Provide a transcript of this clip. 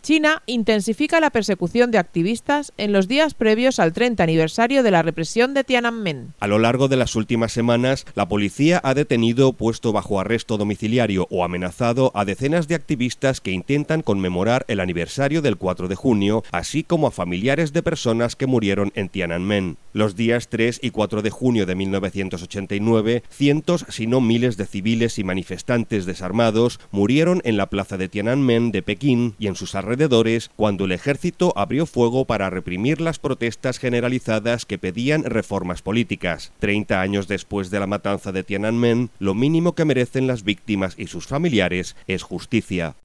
China intensifica la persecución de activistas en los días previos al 30 aniversario de la represión de Tiananmen. A lo largo de las últimas semanas, la policía ha detenido, puesto bajo arresto domiciliario o amenazado a decenas de activistas que intentan conmemorar el aniversario del 4 de junio, así como a familiares de personas que murieron en Tiananmen. Los días 3 y 4 de junio de 1989, cientos, si no miles de civiles y manifestantes desarmados murieron en la plaza de Tiananmen de Pekín y en sus alrededores cuando el ejército abrió fuego para reprimir las protestas generalizadas que pedían reformas políticas. 30 años después de la matanza de Tiananmen, lo mínimo que merecen las víctimas y sus familiares es justicia.